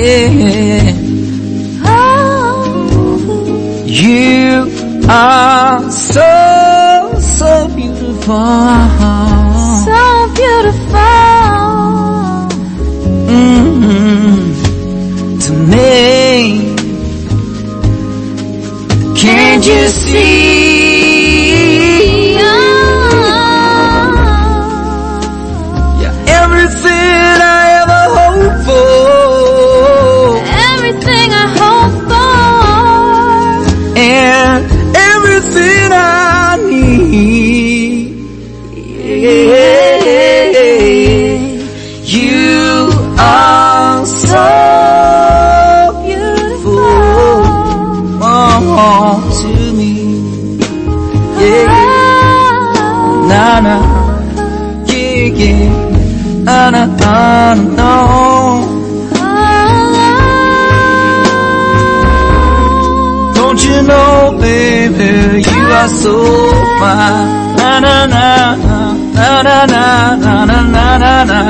yeah. You are so beautiful, so beautiful, to me. Can't you see? Don't you know, baby, you are so fine. Na na na na na na na na na na na na.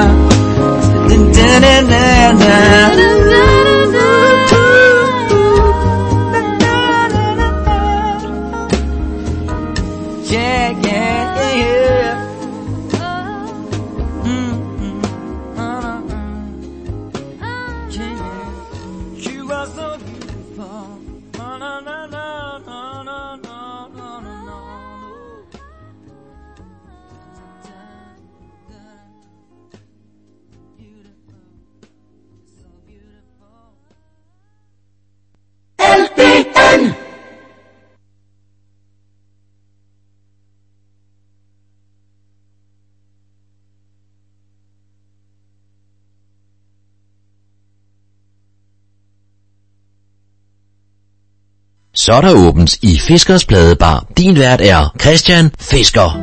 Så er der åbent i Fiskers Pladebar. Din vært er Christian Fisker.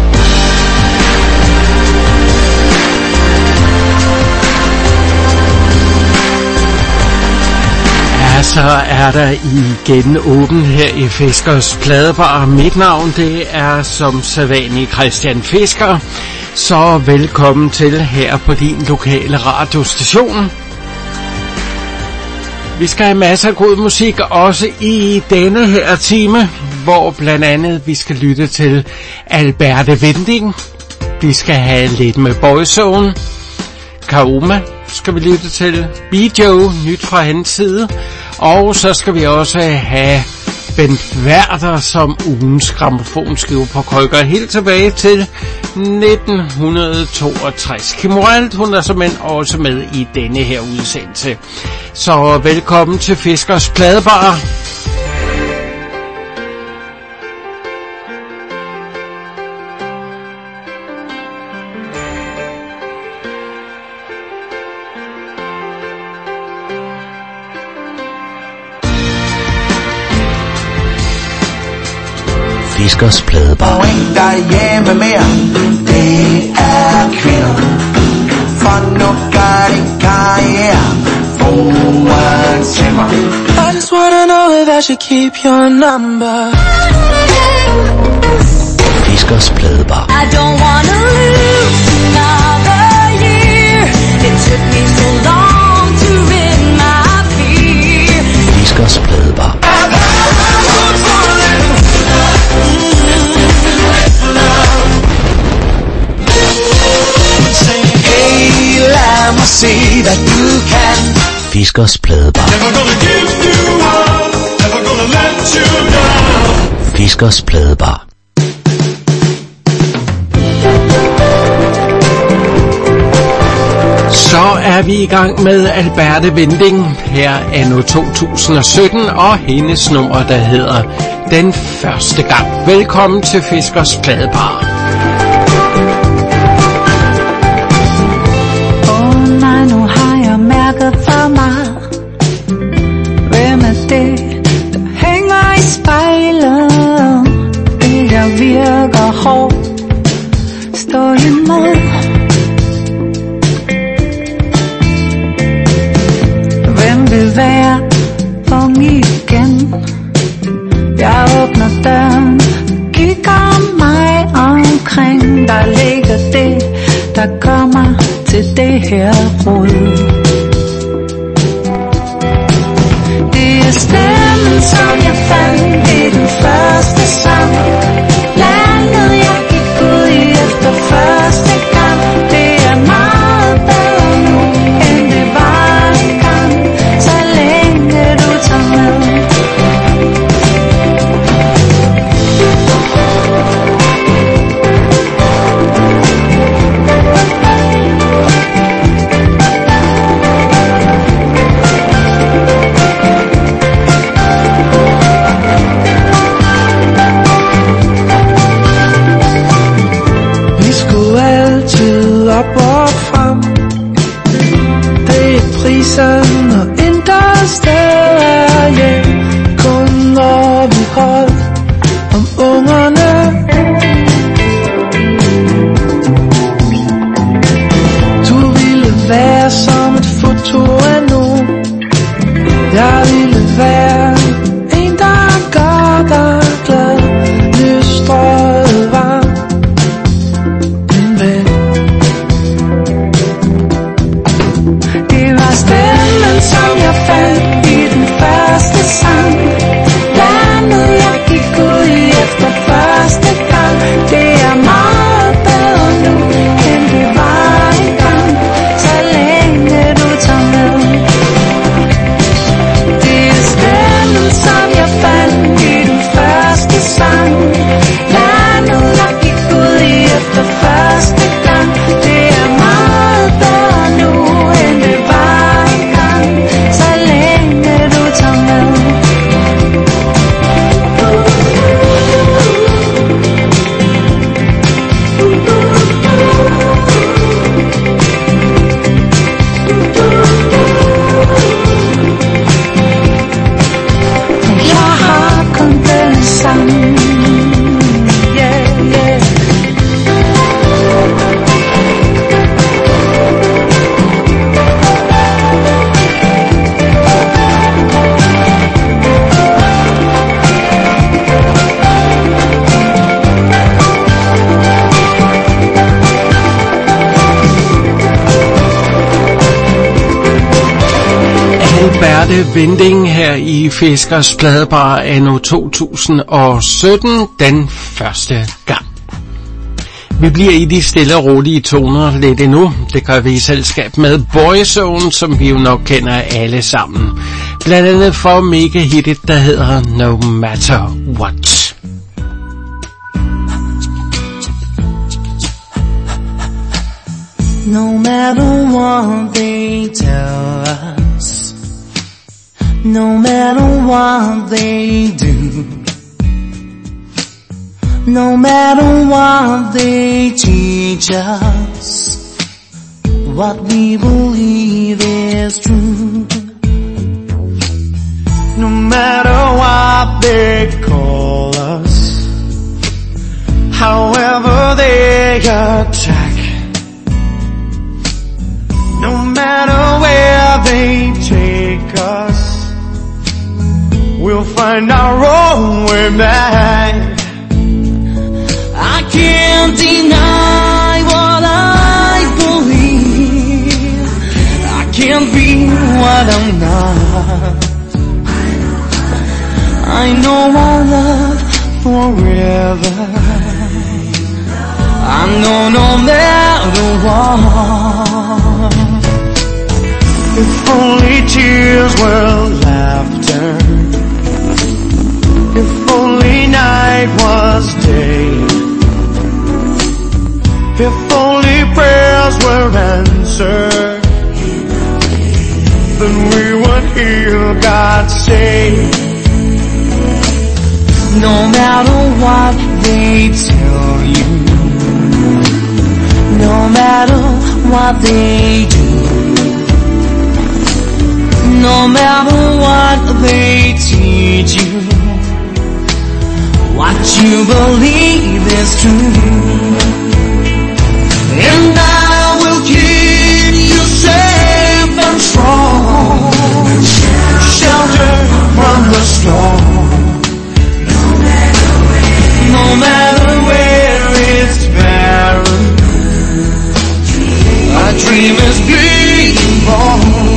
Ja, så er der igen åben her i Fiskers Pladebar. Mit navn, det er som sædvanlig Christian Fisker. Så velkommen til her på din lokale radiostation. Vi skal have masser af god musik også i denne her time, hvor blandt andet vi skal lytte til Alberte Winding. Vi skal have lidt med Boyzone. Kaoma skal vi lytte til. Bijo, nyt fra hans side. Og så skal vi også have Bent Werther som ugens grammofonskive på krykker helt tilbage til 1962. Kim Moralt, hun er simpelthen også med i denne her udsendelse. Så velkommen til Fiskers Pladebar. Fiskers Pladebar. Ingen derhjemme mere, det er kvinder. For nu gør din karriere foran til mig. I just wanna know if I should keep your number. Fiskers Pladebar. I don't wanna lose another year. It took me so long to rid my fear. Fiskers Pladebar. Hey, lad mig se, hvad du kan. Fiskers Pladebar. Never gonna give you up, never gonna let you down. Fiskers Pladebar. Så er vi i gang med Alberte Winding her anno 2017 og hendes nummer, der hedder Den Første Gang. Velkommen til Fiskers Pladebar. Nej, nu har jeg mærket for mig. Hvem er det, der hænger i spejlet? Det jeg virker hård, står imod. Hvem vil være ung igen? Jeg åbner døren, kigger mig omkring. Der ligger det, der kommer til det her rod. isen og interstellar, yeah. Kun når vi holdt om ungerne. Du ville være som et foto af nu. Jeg ville være en, der gør dig glad. Lystrøget var en ven. Det var stemmen, som jeg fandt i den første sang. Landet jeg gik ud i efter første gang. Det er meget bedre nu, end det var engang. Så længe du tager med. Det er stemmen, som jeg fandt i den første sang. Landet jeg gik ud i efter første gang. Det er meget bedre nu, end det var engang. Så længe du tager med. Jeg har kun denne sang. Yeah, yeah. Alberte Winding her i Fiskers Pladebar anno 2017 den første gang. Vi bliver i de stille og rolige toner lidt endnu. Det gør vi i selskab med Boyzone, som vi jo nok kender alle sammen. Blandt andet for mega hittet, der hedder No Matter What. No matter what they tell us, no matter what they do, no matter what they teach us, what we believe is true. No matter what they call us, however they attack, no matter where they take us, we'll find our own way back. I can't deny what I believe. I can't be what I'm not. I know our love forever. I know no matter what. If only tears were laughter, if only night was day, if only prayers were answered, then we would hear God say, no matter what they tell you, no matter what they do, no matter what they teach you, what you believe is true. And I will keep you safe and strong, shelter from the storm. No matter where it's barren, a dream is being born.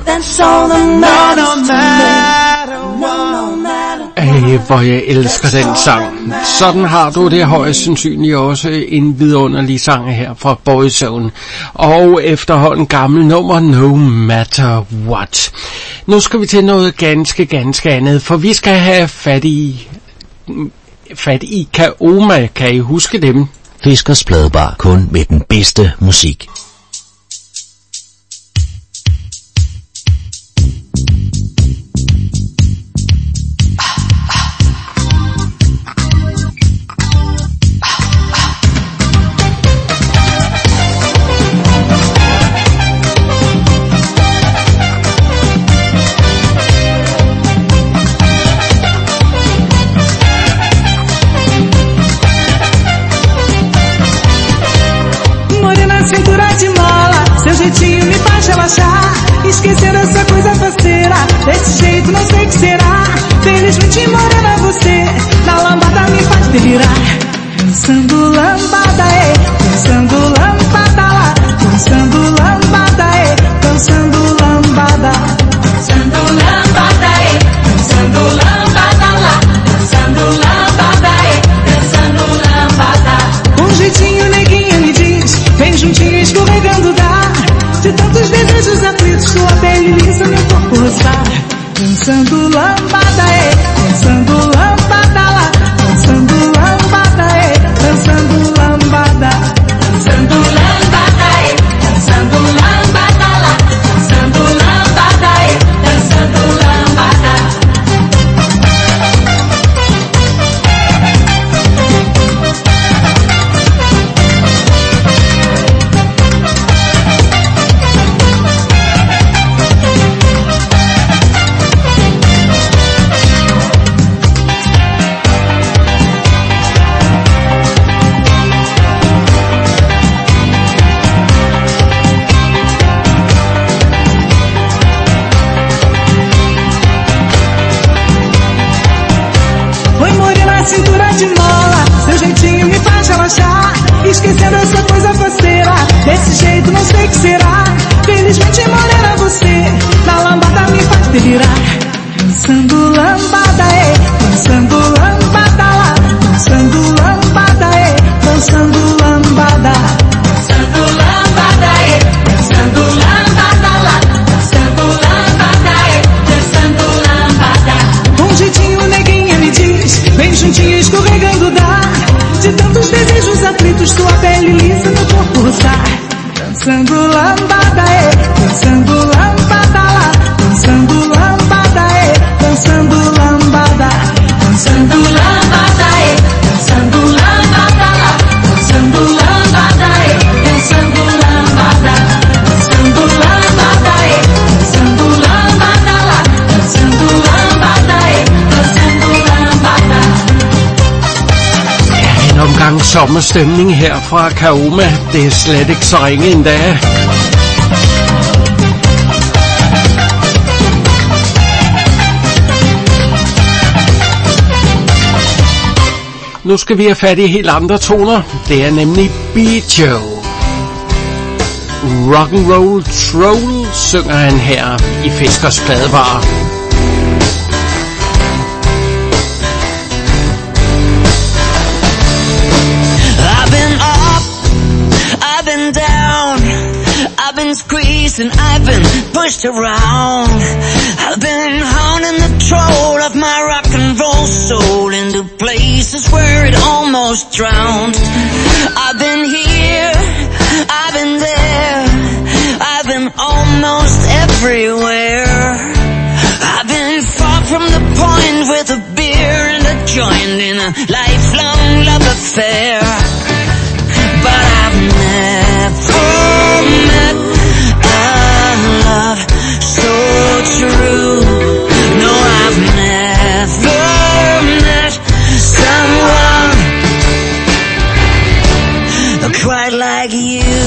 That's all that matters to me. Hvor jeg elsker den sang. Sådan har du det højst sandsynligt også en vidunderlig sang her fra Boyzone. Og efterhånden gammel nummer No Matter What. Nu skal vi til noget ganske andet, for vi skal have fat i Kaoma. Kan I huske dem? Fiskers Pladebar, kun med den bedste musik. Jeitinho me faz relaxar, esquecer essa coisa faceira. Desse jeito não sei o que será. Felizmente morena você, na lambada me faz delirar. Dançando lambada, dançando lambada lá. Dançando lambada, dançando lambada. Dançando lambada, dançando lambada lá. Dançando lambada, dançando lambada. Com jeitinho neguinha me diz, vem juntinho escorregando dá. De tantos desejos aflitos, sua pele lisa, meu corpo roçar. Dançando lambada, dançando lambada lá. Dançando lambada, dançando lambada. Dançando lambada, dançando lambada lá. Dançando lambada, dançando lambada. Cintura de mola, seu jeitinho me faz relaxar, esquecendo essa coisa faceira. Desse jeito não sei o que será. Felizmente morena você, na lambada me faz delirar. Dançando lambada, dançando lambada lá. Dançando lambada, dançando lambada. Dançando lambada, dançando lambada lá. Dançando lambada, dançando lambada. Com jeitinho neguinha me diz, vem juntinho escorregando dá. De tantos desejos aflitos, tua pele lisa, meu corpo roçar. Dançando lambada, dançando lambada lá. Dançando lambada, dançando lambada. Dançando lambada, dançando lambada lá. Dançando lambada, dançando lambada. Dançando lambada, dançando lambada lá. Dançando lambada, dançando lambada. En omgang sommerstemning her fra Kaoma. Det er slet ikke så ringe endda. Nu skal vi have fat i helt andre toner. Det er nemlig Beat Joe. Rock'n'Roll Troll synger han her i Fiskers Pladebar. I've been up, I've been down, I've been squeezed and I've been pushed around. I've been hounding the troll of my rock and roll soul into places where it almost drowned. I've been here, I've been there, I've been almost everywhere. I've been far from the point with a beer and a joint in a lifelong love affair. But I've never met a love so true. No, I've never met someone quite like you.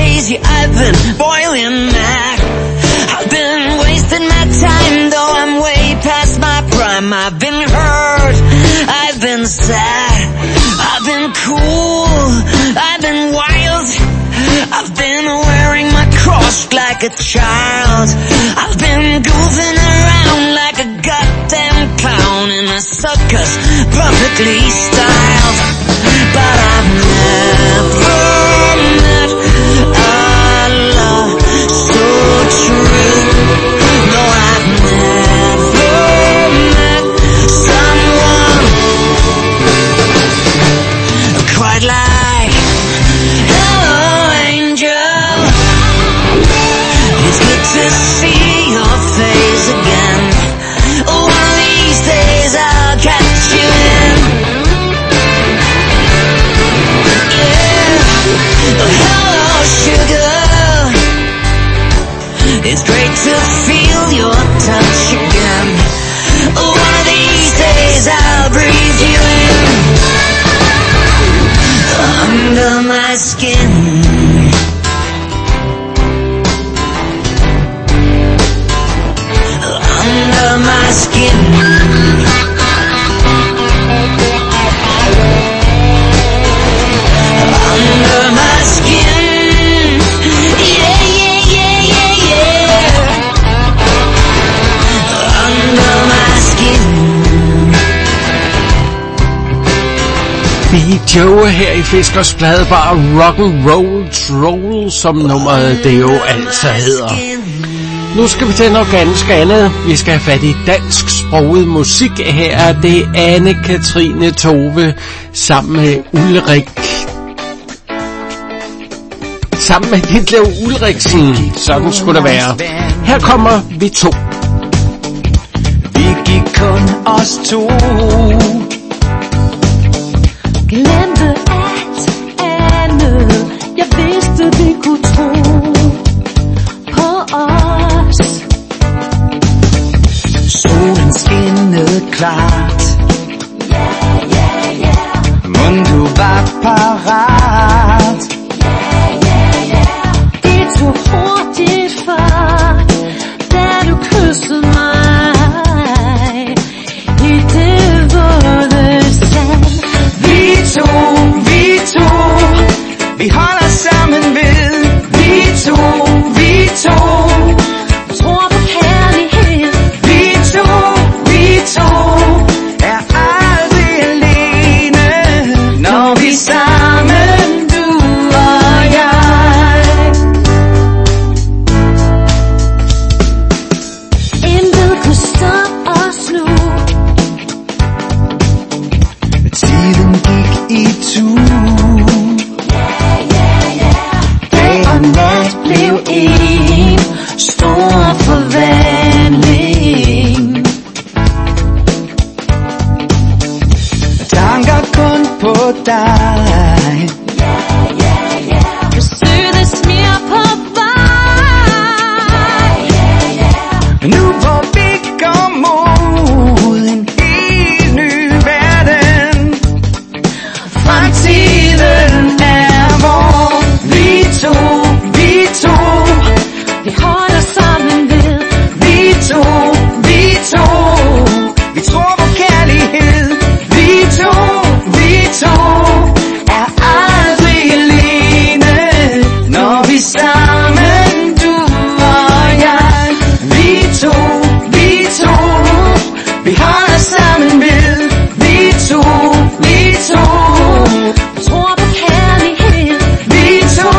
crazy, I've been boiling mad. I've been wasting my time, though I'm way past my prime. I've been hurt, I've been sad, I've been cool, I've been wild. I've been wearing my cross like a child. I've been goofing around like a goddamn clown in a circus, perfectly styled. But I've never met a love so true. No, I've never met someone quite like hello, angel. It's good to see your face again. One of these days I'll catch you in. Hello, sugar. It's great to feel your touch again. One of these days I'll breathe you in. Under my skin. Under my skin. Under my skin, yeah, yeah, yeah, yeah, yeah. Under my skin. Beat Joe her i Fiskers Pladebar, Rock'n'Roll Troll, som nummeret det jo altså hedder. Nu skal vi til noget ganske andet. Vi skal have fat i dansksproget musik. Her er det Anne-Katrine Tove sammen med Ulrik. Sammen med Ditlev Ulriksen. Sådan skulle det være. Her kommer vi to. Vi gik kun os to. Glemte alt andet. Jeg vidste vi kunne tro på os. Solen skinnede klart. Mon du var parat. Det tog hurtigt fart, da du kyssede mig i det våde sand. Vi to, vi holder sammen ved. Vi to, Tror på kærlighed. vi to, er aldrig alene, når vi er sammen, du og jeg. Intet kunne stoppe os nu. Tiden gik i tur. Dag og nat blev en stor forvandling. Tanker kun på dig. Søde smir på vej. Nu hvor vi går mod en helt ny verden. Fremtiden er vor. Vi to, Vi holder sammen ved. vi to, vi tror på kærlighed. Vi to, er aldrig alene, når vi er sammen, du og jeg. Vi to, vi holder sammen ved. Vi to, Tror på kærlighed. vi to,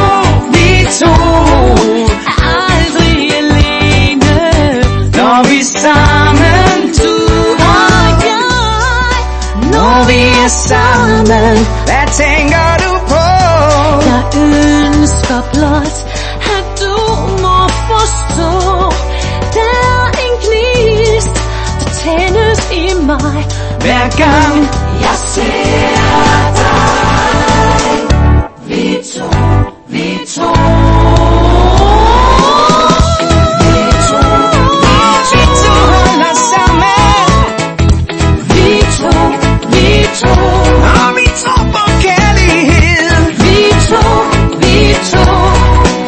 Er aldrig alene. når vi er sammen, Du og jeg. når vi er sammen. Hvad tænker du på? Jeg ønsker blot, at du må forstå. Der er en gnist, der tændes i mig. Hver gang Jeg ser dig. Vi to. vi to holder sammen. Vi to. Og vi tror på kærlighed. Vi to.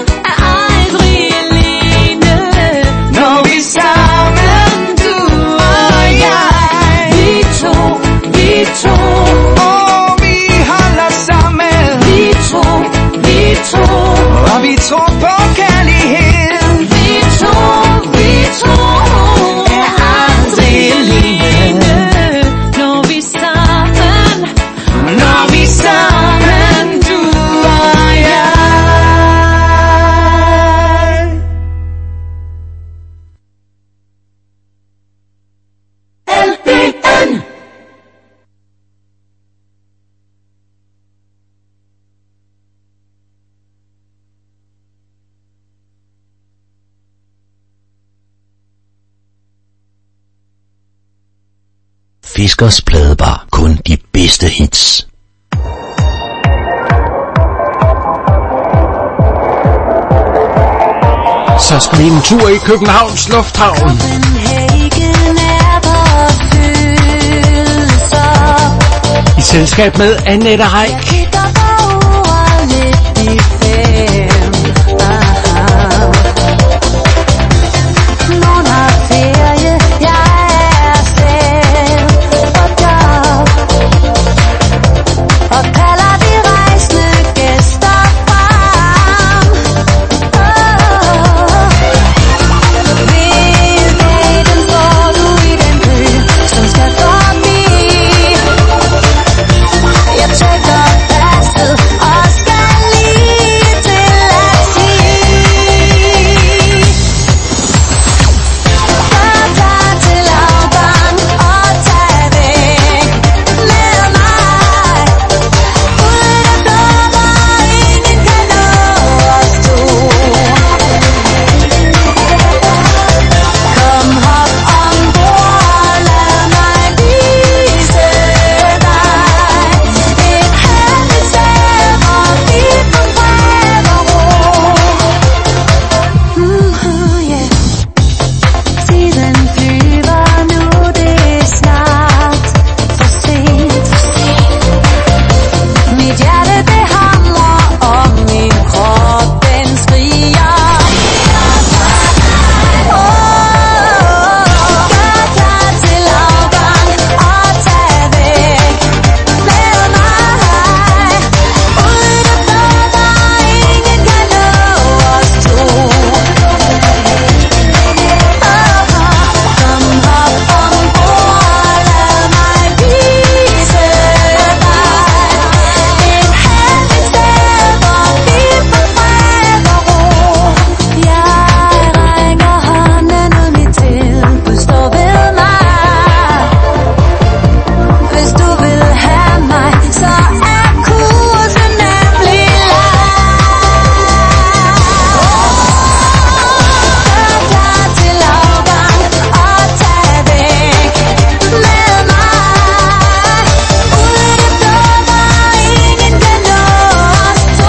Vi tror på kærlighed. Vi tror er aldrig alene. Når vi sammen, du og jeg. LBN. Fiskers Pladebar. Kun de bedste hits. Så skal vi en tur i Københavns Lufthavn. Copenhagen er vores følelser. I selskab med Annette Heick. Jeg kigger på ordet lidt i fem. Nogen har ferie, jeg er selv på job. Og kalder de rejsende gæster frem. Hvilken får du i den kø, som skal forbi? Jeg tjekker passet og skal lige til at sige. Så klar til afgang og tag væk med mig. Uden at dumme, ingen kan nå os to. Kom hop ombord, lad mig vise dig et herligt sted, hvor vi får fred og ro. Yeah. Tiden flyver nu, det er snart for sent. Mit hjerte det hamrer, og min krop den skriger. Gør klar til afgang og tag væk med mig. Uden at dumme, ingen kan nå os to. Kom hop ombord, lad mig vise dig et herligt sted, hvor vi får fred og ro. Jeg rækker hånden ud, mit tilbud står ved mig. Hvis du vil have mig, så er kursen nemlig lagt. Gør klar til afgang og tag væk med mig. Uden at dumme, ingen kan nå os to.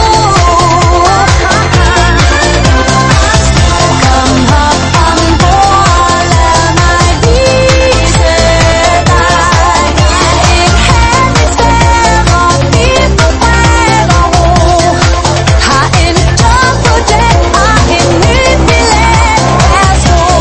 Kom hop ombord, lad mig vise dig et herligt sted, hvor vi får fred og ro. Har en togmodel og en ny billetperson.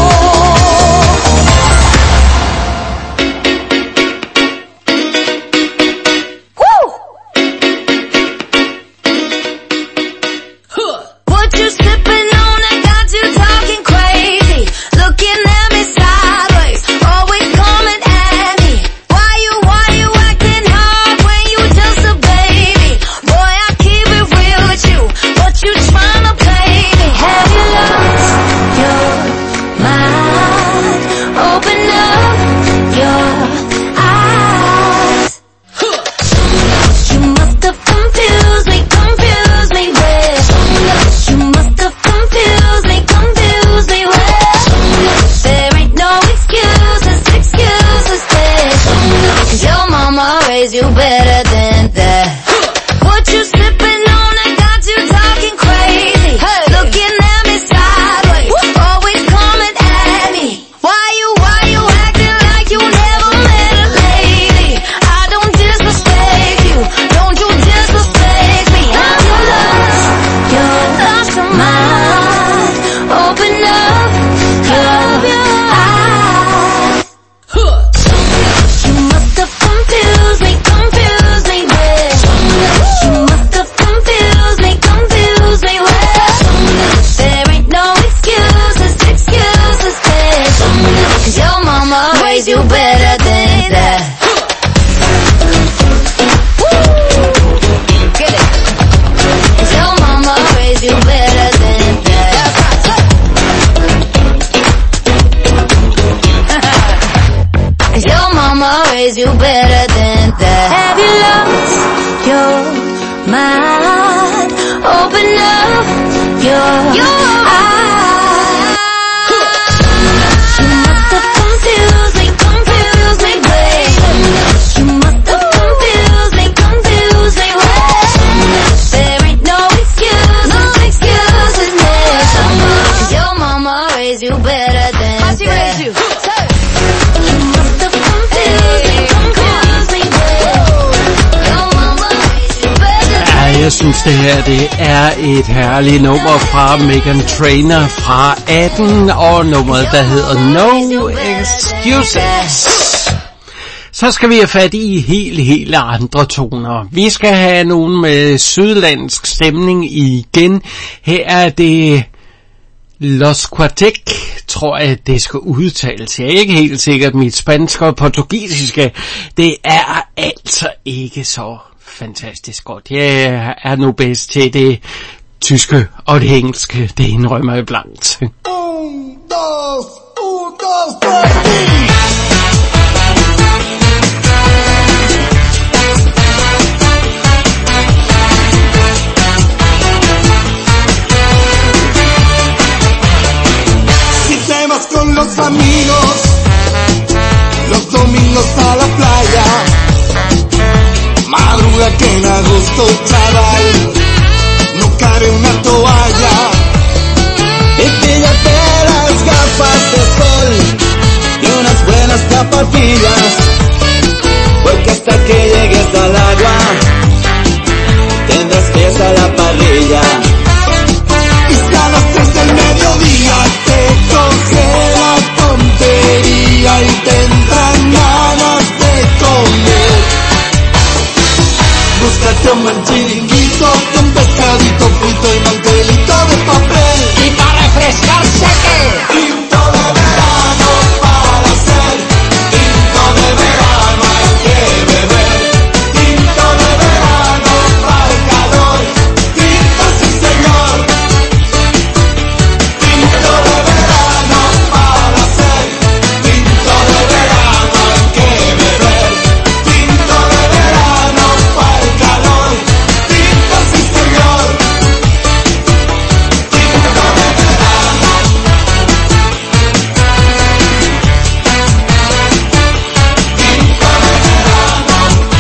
What you sipping on? I got you talking crazy, looking at me sideways, always coming at me. Why you acting hard when you just a baby? Boy, I keep it real with you, but you tryna play me. Have you lost your mind? Open up your eyes. You must have confused me with. You must have raise you better than that. Have you lost your mind? Open up your eyes. You must have confused me, babe. You must have confused me, There ain't no excuses, Cause your mama raised you better than that. She raised you. You must have confused me, Your mama raised you better than that. Jeg synes det her, det er et herligt nummer fra Meghan Trainor fra 18, og nummeret der hedder No Excuses. Så skal vi have fat i helt andre toner. Vi skal have nogen med sydlandsk stemning igen. Her er det Los Quartec, tror jeg det skal udtales. Jeg er ikke helt sikkert, mit spansk og portugisiske, det er altså ikke så fantastisk godt. Jeg er nu bedst til det tyske og det engelske, det indrømmer jeg blankt. 1, 2, 1, 2, 3. Con los amigos, los domingos a la playa, madruga que en agosto, chaval, no cabe una toalla. Empíllate las gafas de sol y unas buenas zapatillas, porque hasta que llegues al agua tendrás pies a la parrilla. Y si a las 3 del mediodía te coge la tontería y tendrán ganas de comer, búscate un buen chiringuito con pescadito frito y mantelito de papel. Y para refrescarse, ¿qué? Tinto de verano para hacer, tinto de verano hay que beber, tinto de verano para el calor, tinto sí señor. Tinto de verano para hacer, tinto de verano hay que beber, tinto de verano para el calor, tinto sí señor. Tinto de verano. Tinto de verano.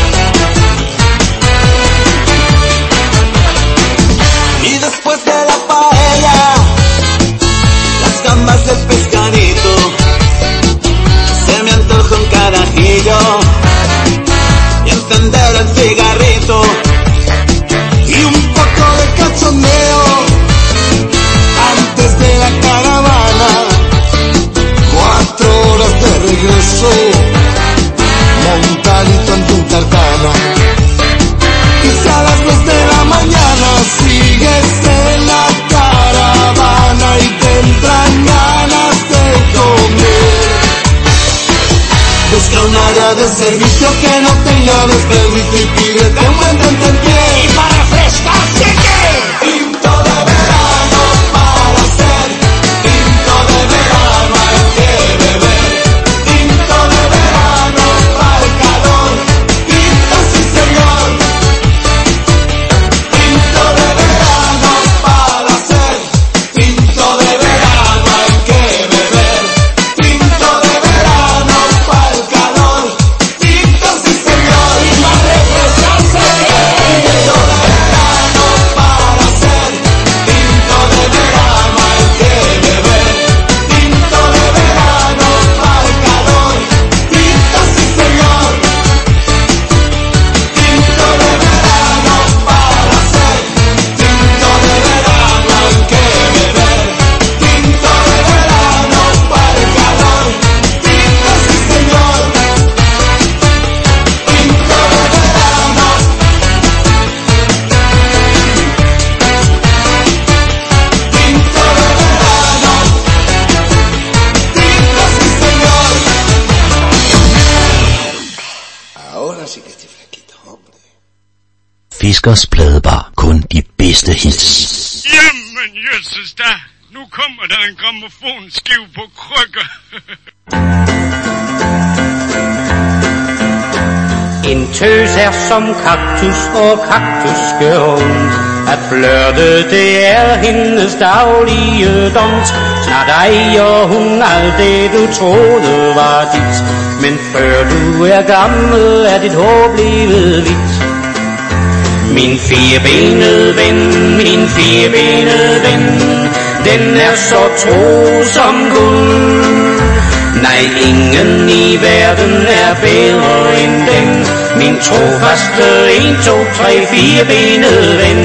Y después de la paella, las gambas del pescadito, se me antoja un carajillo y encender el cigarrito y un poco de cachondeo antes de la caravana. 4 horas de regreso, montadito en Punta Cana. Y si a las 2 de la mañana sigues en la caravana y tendrán ganas de comer, busca un área de servicio que no tenga desperdicio y pídete un buen tentempié. Y para refrescarse, ¿qué? Tinto de verano para hacer, tinto de verano hay que beber, tinto de verano para el calor, tinto sí señor. Tinto de verano para hacer, tinto de verano hay que beber, tinto de verano para el calor, tinto sí señor. Y para refrescarse, tinto de verano para hacer, tinto de verano hay que beber, tinto de verano para el calor, tinto sí señor. Tinto de verano para hacer, tinto de verano hay que beber, tinto de verano para el calor, tinto sí señor. Tinto de verano. Tinto de verano. Tinto sí señor. Ahora sí que estoy flaquito, hombre. Fiskers Pladebar. Kun de bedste hits. Jamen, jøsses da. Nu kommer der en grammofonskive på krykker. En tøs er som kaktus, og kaktus gør ondt. At flirte, det er hendes daglige dont. Snart ejer hun alt det, du troede var dit. Men før du er gammel, er dit håb blevet hvidt. Min firebenede ven, min firebenede ven, den er så tro som guld. Nej, ingen i verden er bedre end den, min trofaste 1, 2, 3, 4-benede ven.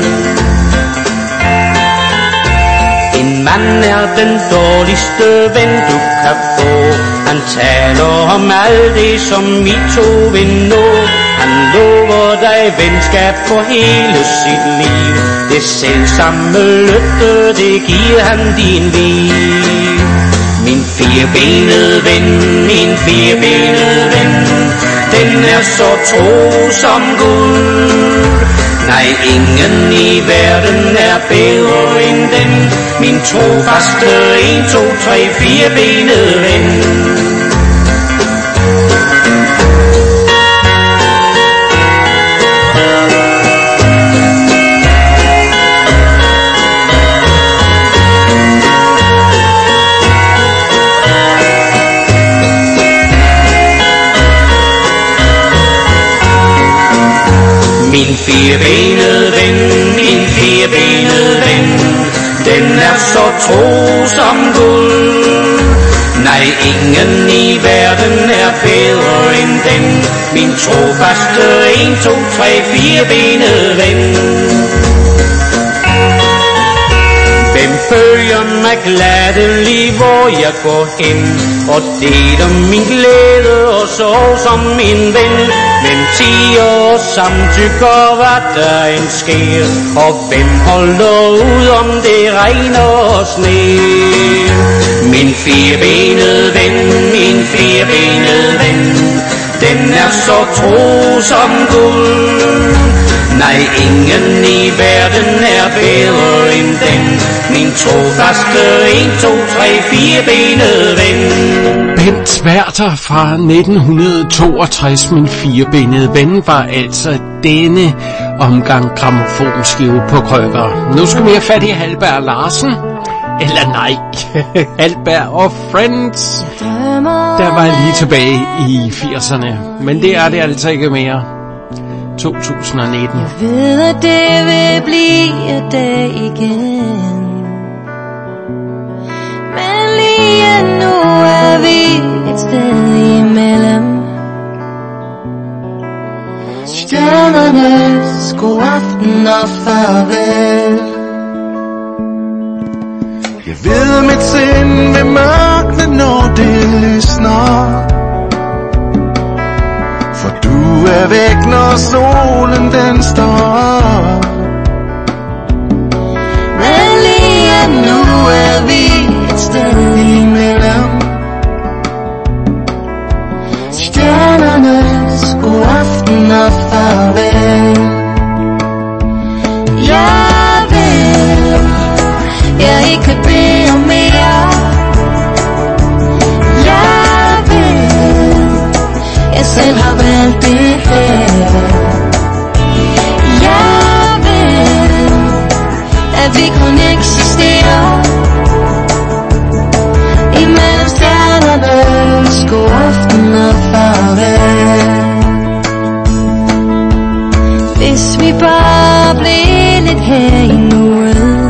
En mand er den dårligste ven du kan få. Han taler om alt det som I to vil nå. Han lover dig venskab for hele sit liv. Det selvsamme løfte, det giver han din liv. Min firebenede ven, min firebenede ven, den er så tro som guld. Nej, ingen i verden er bedre end den, min trofaste 1, 2, 3, 4-benede ven. Min firebenede ven, min firebenede ven, den er så tro som guld. Nej, ingen i verden er bedre end den, min trofaste 1, 2, 3, 4-benede ven. Hvem følger mig gladelig, hvor jeg går hen, og deler min glæde og sorg som min ven. Hvem tiger og samtykker, hvad der end sker, og hvem holder ud, om det regner og sne. Min firebenede ven, min firebenede ven, den er så tro som guld. Nej, ingen i verden er bedre end den, min trofaste 1, 2, 3, 4-benede ven. Bent Werther fra 1962, min firebenede ven, var altså denne omgang grammofonskive på krykker. Nu skal vi have fat i Hallberg Larsen. Eller nej, Hallberg og Friends. Der var jeg lige tilbage i 80'erne, men det er det altså ikke mere. 2019. Jeg ved, at det vil blive det igen, men lige nu er vi et sted imellem. Stjernernes god aften og farvel. Jeg ved, mit sind vil mørkne, når det lysner. For du er væk, når solen den står. Men lige nu er vi et sted imellem. Stjernernes god aften og farvel. Jeg ved, jeg ikke kan bede om mere. Jeg ved, jeg selv har valgt det her. Jeg ved, at vi kun eksisterer imellem stjernernes god aften og farvel. Hvis vi bare blev lidt her i nuet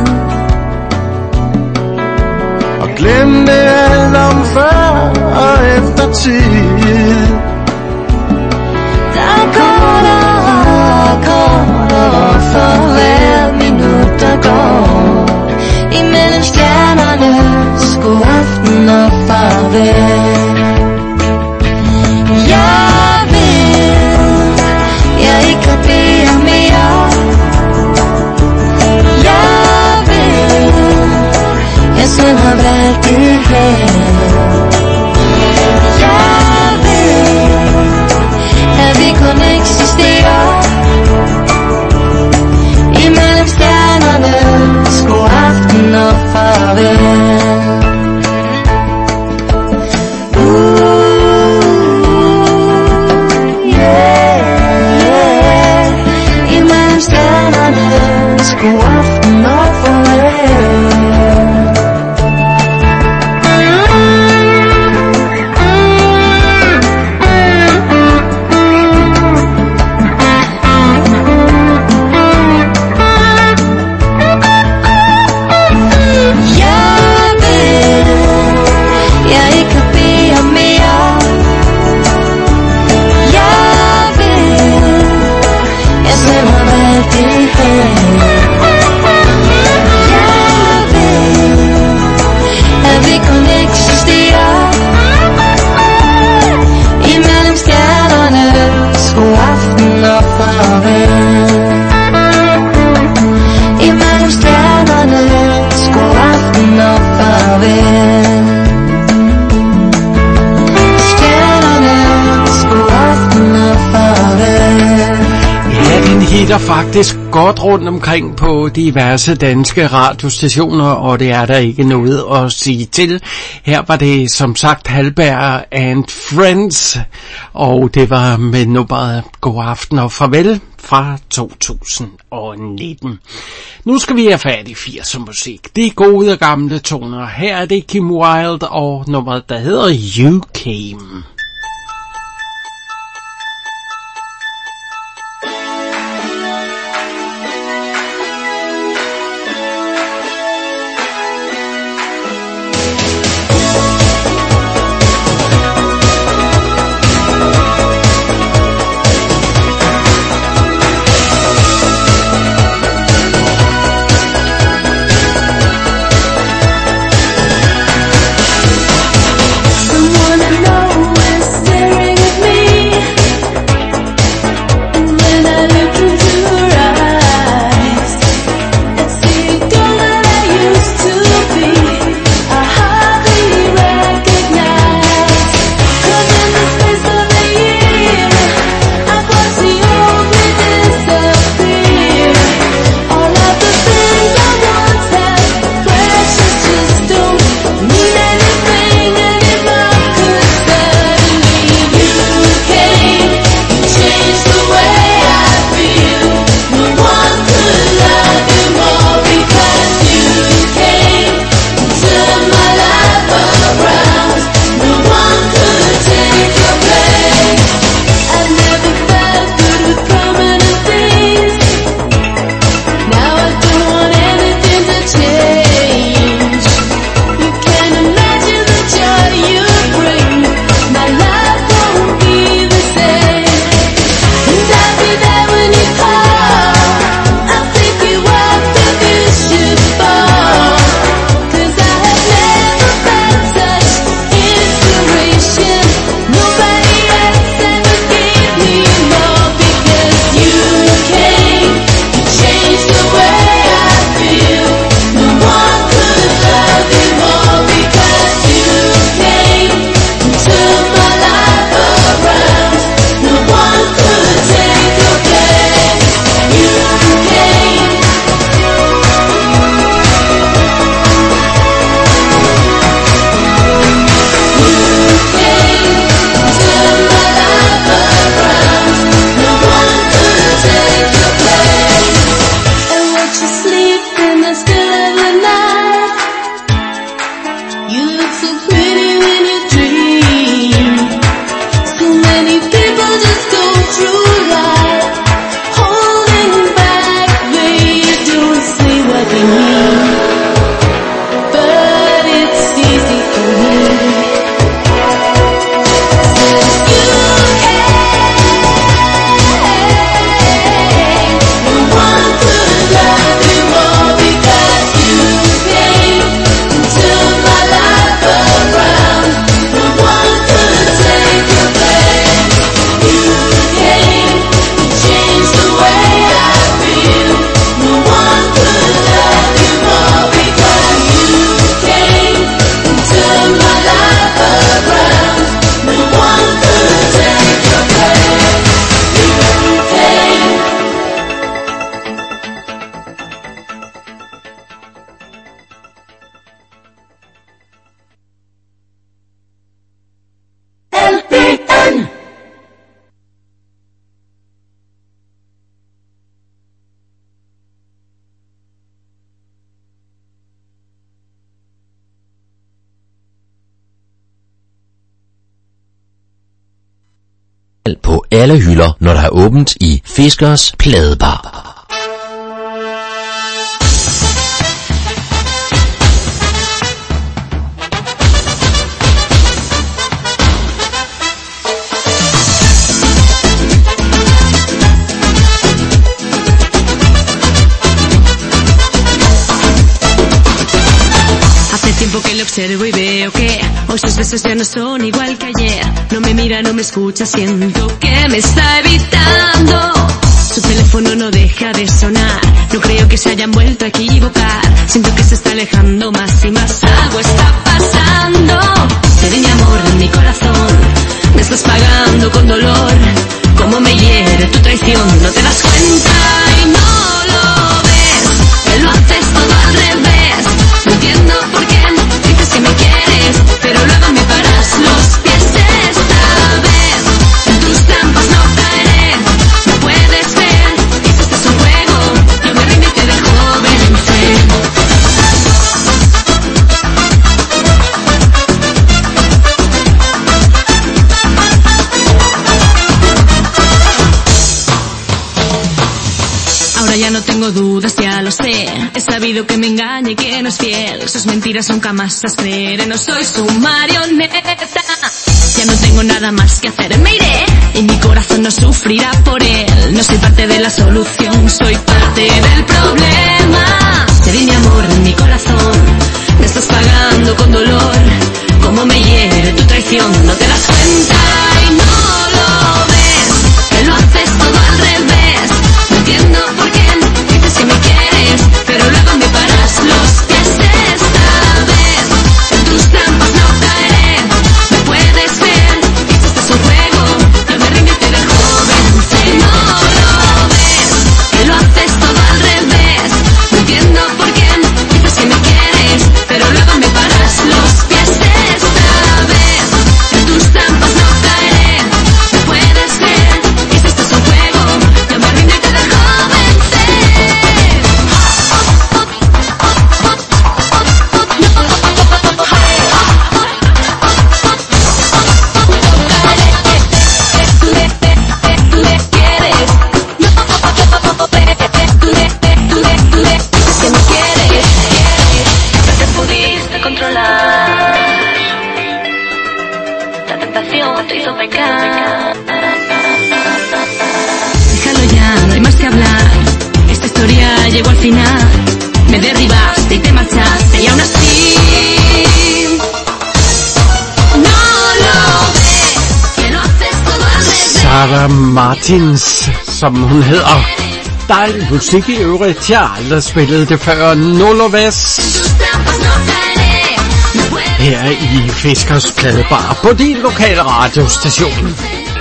og glemte alt om før og eftertid. Der går for hver minut der går imellem stjernernes god aften og farvel. Jeg ved, jeg ikke kan bede om mere. Jeg ved, jeg selv har valgt det her. Jeg ved, at vi kun eksisterer imellem stjernernes god aften og farvel. Yeah. der faktisk godt rundt omkring på diverse danske radiostationer, og det er der ikke noget at sige til. Her var det som sagt Hallberg and Friends, og det var med nummeret God aften og farvel fra 2019. Nu skal vi have fat i 80'er musik. Det er gode og gamle toner. Her er det Kim Wilde og nummeret, der hedder You Came. På alle hylder, når der er åbent i Fiskers Pladebar. Tiempo que le observo y veo que hoy sus besos ya no son igual que ayer. No me mira, no me escucha, siento que me está evitando. Su teléfono no deja de sonar, no creo que se hayan vuelto a equivocar. Siento que se está alejando más y más, algo está pasando. Te di mi amor en mi corazón, me estás pagando con dolor. cómo me hiere tu traición. No te das cuenta y no lo ves, que lo haces todo al revés. No entiendo por qué dices que me quieres, pero luego me paras los pies. Esta vez en tus trampas no caeré. No puedes ver que esto es un juego. Yo me rindo y te dejo vencer. Ahora ya no tengo dudas, ya lo sé. He sabido que me engaña y que no es fiel. Sus mentiras nunca más las creeré. No soy su marioneta. Ya no tengo nada más que hacer, me iré. Y mi corazón no sufrirá por él. No soy parte de la solución, soy parte del problema. Te di mi amor en mi corazón. Me estás pagando con dolor. Cómo me hiere tu traición. No te das cuenta y no lo ves, que lo haces todo al revés. No entiendo por qué dices que me quieres, pero luego me paras los pies. Esta vez en tus trampas no caeré. No puedes ver que esto es un juego. Yo me rindo y te dejo vencer. No lo ves, que lo haces todo al revés. No entiendo por qué dices que me quieres, pero luego me paras los pies. Esta vez en tus trampas no caeré. No puedes ver que esto es un juego. Yo me rindo y te dejo vencer. Pudiste controlar, la tentación te hizo pecar. Déjalo ya, no hay más que hablar. Esta historia llegó al final. Me derribaste y te marchaste y aún así no lo ves, que lo haces todo al revés. Sarah Martins, som hun hedder. Dejlig musik i øvrigt. Jeg har aldrig spillet det før. Noloves. Her i Fiskers Pladebar på din lokale radiostation.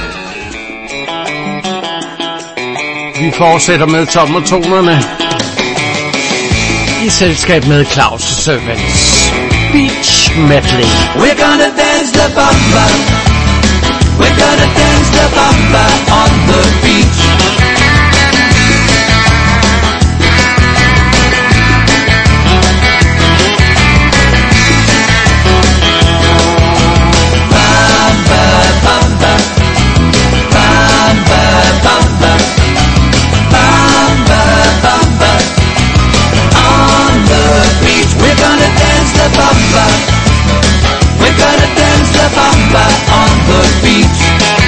Vi fortsætter med tommertonerne i selskab med Claus Servants Beach Medley. We're gonna dance the bamba. We're gonna dance the bamba on the beach. We're gonna dance the bamba on the beach.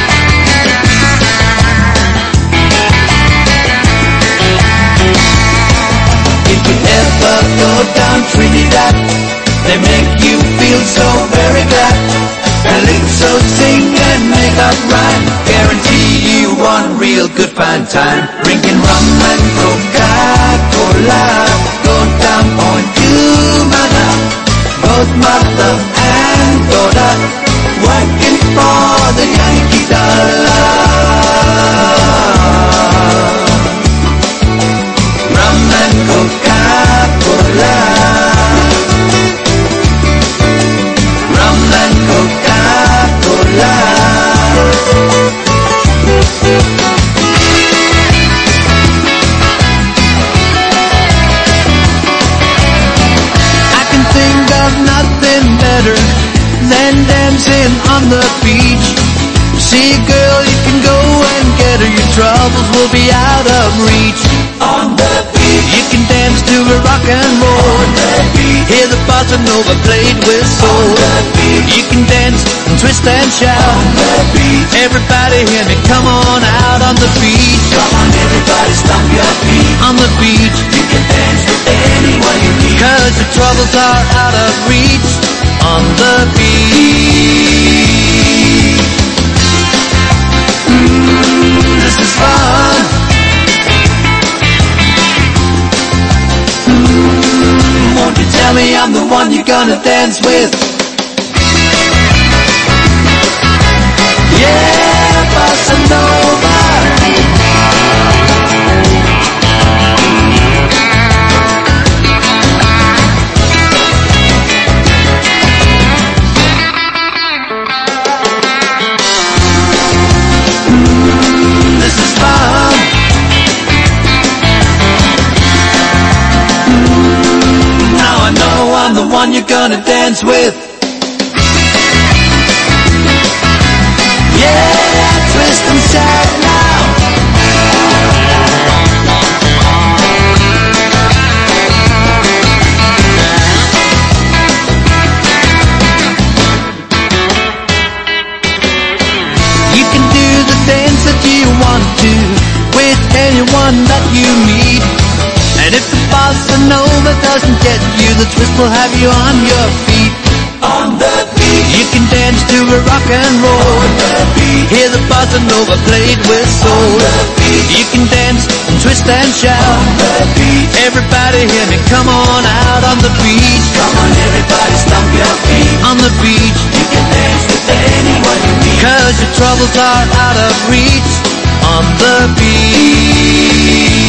If you ever go down Trinidad, they make you feel so very glad. Calypso sing and make up rhyme, guarantee you one real good fine time. Drinking rum and Coca-Cola, go down Point Cumana. Both mother and daughter working for the Yankee dollar. Rum and Coca-Cola. Rum and Coca-Cola. Nothing better than dancing on the beach. See a girl, you can go and get her. Your troubles will be out of reach. On the beach, you can dance to a rock and roll. On the beach, hear the bossa nova played with soul. On the beach, you can dance and twist and shout. On the beach, everybody hear me, come on out on the beach. Come on, everybody, stomp your feet. On the beach, you can dance with anyone you need. 'Cause your troubles are out of reach. On the beach. This is fun. Won't you tell me I'm the one you're gonna dance with? Yeah, bossa nova. you're gonna dance with. Yeah, twist and shout now. You can do the dance that you want to with anyone that you meet. And if the bossa nova doesn't get you, the twist will have you on your feet. On the beat. You can dance to a rock and roll. On the beat. Hear the bossa nova played with soul. On the beat. You can dance and twist and shout. On the beat. Everybody hear me, come on out on the beach. Come on everybody, stomp your feet. On the beach. You can dance with anyone you meet. 'Cause your troubles are out of reach. On the beach.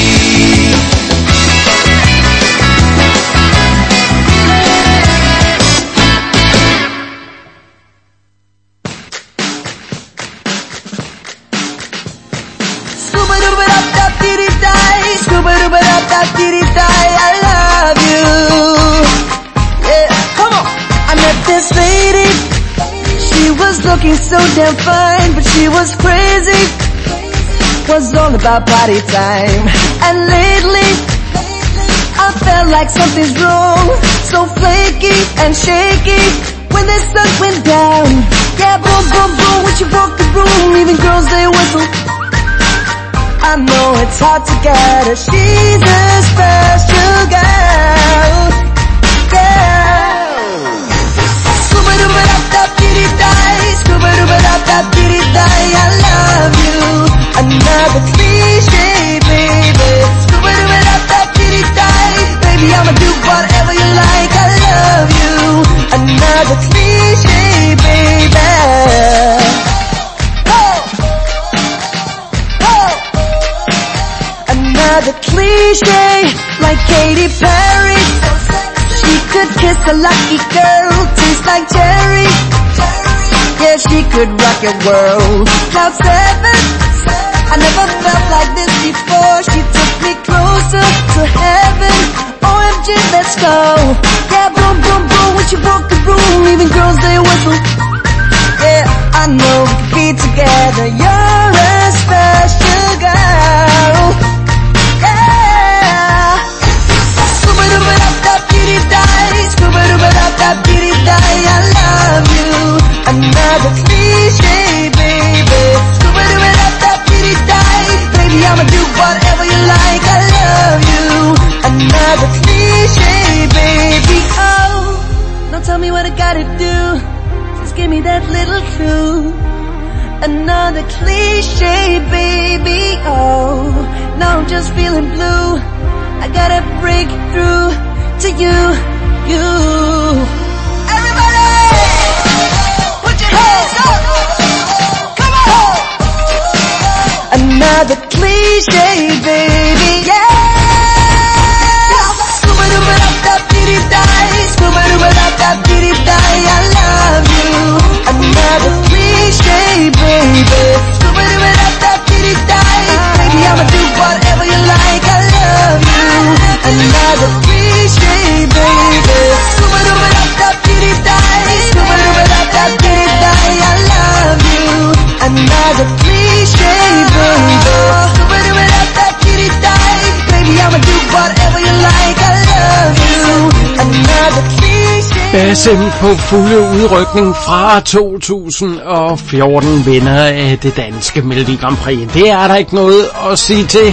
I love you. Yeah, come on. I met this lady. She was looking so damn fine, but she was crazy. Was all about party time. And lately, I felt like something's wrong. So flaky and shaky when the sun went down. Yeah, boom, boom, boom, when she broke the room, even girls they whistle. I know it's hard to get her. She's a special girl. Girl. Scuba-dooba-dap-dap-dee-dee-die. Scuba-dooba-dap-dap-dee-dee-die. I love you. Another cliche, baby. Scuba-dooba-dap-dap-dee-dee-die. Baby, I'ma do whatever you like. I love you. Another cliche, baby. Another cliche, like Katy Perry. She could kiss a lucky girl, taste like cherry. Yeah, she could rock your world. Cloud 7, I never felt like this before. She took me closer to heaven. OMG, let's go. Yeah, boom, boom, boom, when she broke the room, even girls they whistle. Yeah, I know we could be together. You're a special girl. Scuba-dooba-dap-dap-dee-dee-die. I love you. Another cliche, baby. Scuba-dooba-dap-dap-dee-dee-die. Baby, I'ma do whatever you like. I love you. Another cliche, baby. Oh, now tell me what I gotta do. Just give me that little clue. Another cliche, baby. Oh, now I'm just feeling blue. I gotta break through to you, you. Everybody, put your hands up. Come on. Another cliche, baby, yeah. Scuba-dooba-dap-dap-dee-dee-die. Scuba-dooba-dap-dap-dee-dee-die. I love you. Another cliche, baby. Scuba-dooba-dap-dap-dee-dee-die. Baby, I'ma do whatever you like. I love you. Another cliche, baby. Scuba-dooba-dap-dap-dee-dee-die. Scuba-dooba-dap-dap-dee-dee-die. I love you. Another cliche, baby. Scuba-dooba-dap-dap-dee-dee-die. Baby, I'ma do whatever you like. I love you. Another cliche. Basim på fulde udrykning fra 2014, vinder af det danske Melodi Grand Prix. Det er der ikke noget at sige til.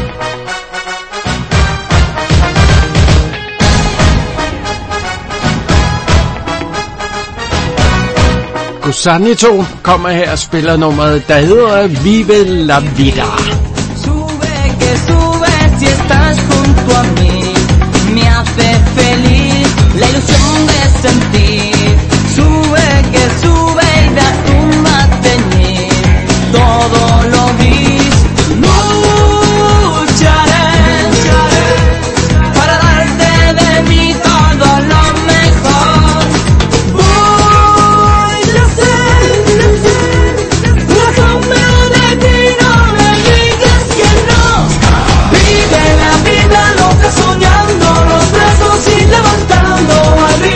Gusanito kommer her og spiller nummeret, der hedder Vive la Vida. Sube que sube si estás junto a mí, me hace feliz la ilusión de sentir. Sube que sube y da tumba a teñir todo lo gris. Lucharé para darte de mí todo lo mejor. Voy a ser la sombra de ti, no me digas que no. Vive la vida loca soñando, los brazos y levantando arriba.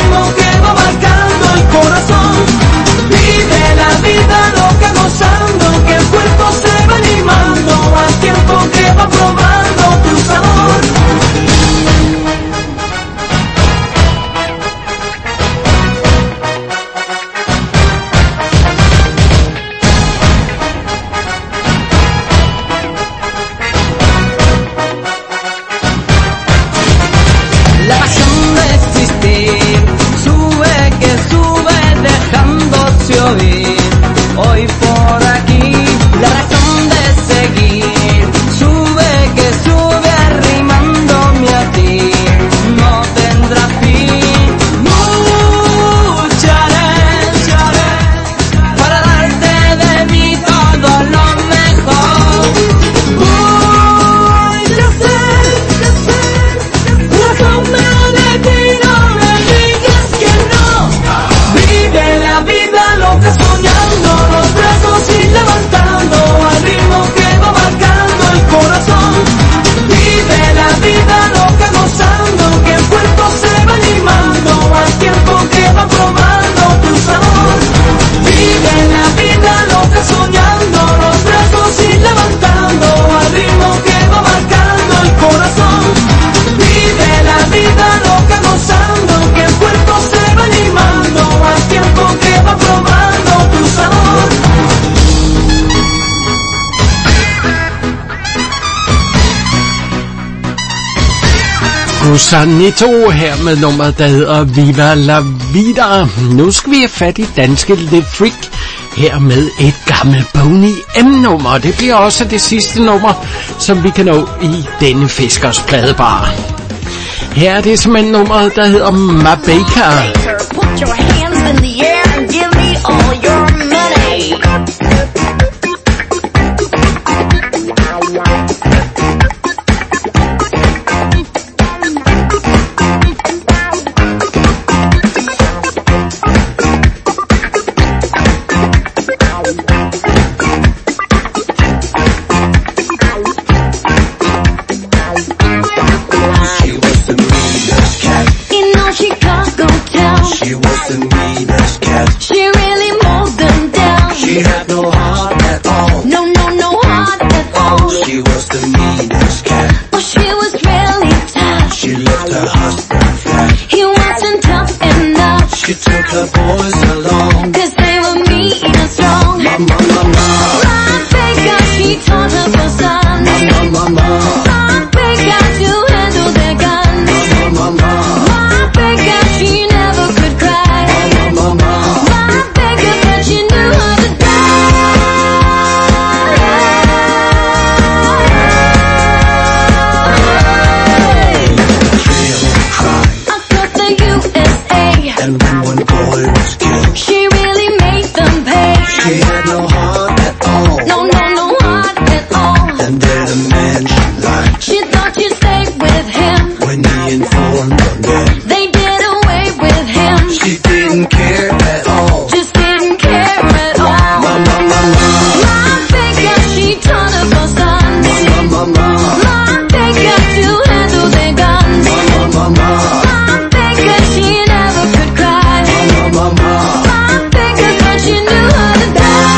Susanito her med nummeret, der hedder Viva la Vida. Nu skal vi have fat i danske Le Freak her med et gammelt Boney M-nummer. Det bliver også det sidste nummer, som vi kan nå i denne Fiskers pladebar. Her er det simpelthen nummeret, der hedder My Baker. Put your hands in the air and give me all your money. She was the meanest cat. She really mowed them down. She had no heart at all. No, no, no heart at all. She was the meanest cat. Oh, she was really tough. She left her husband flat. He wasn't tough enough. She took her boys along. 'Cause they were mean and strong. Mama, mama. My baker, she taught her for son. Mama, mama. My baker to handle their guns. Mama, mama. My baker, she never could cry. Mama, my baker, but she knew how to across the USA. And when one boy was killed, She really made them pay. she had no heart at all. No, no, no heart at all. And then a man she liked, She thought she'd stay with him. when he informed on them, They did away with him. she didn't care at all. Just didn't care at all. Mama, mama. My baker, she taught her for sons. Mama, mama. My baker to handle their guns. Mama, mama. My baker, she never could cry. Mama, mama. My baker, but she knew how to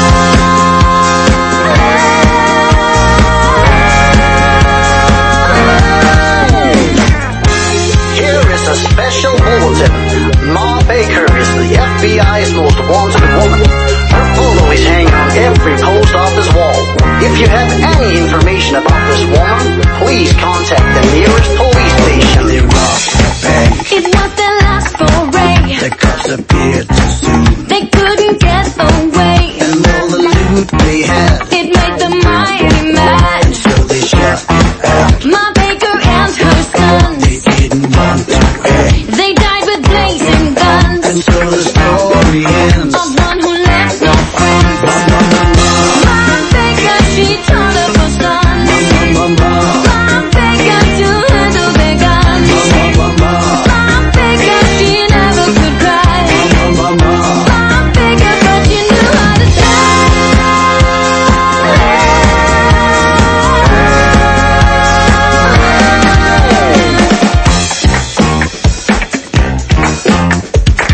Here is a special bulletin. Ma Baker is the FBI's most wanted woman. Her photo is hanging on every post office wall. If you have any information about this woman, please contact the nearest police station. They robbed the bank. It was their last foray. The cops appeared too soon. They couldn't get away. And all the loot they had, It made them mighty mad. so they shot out. My baker and her sons, They didn't want to act. they died with blazing guns. And so the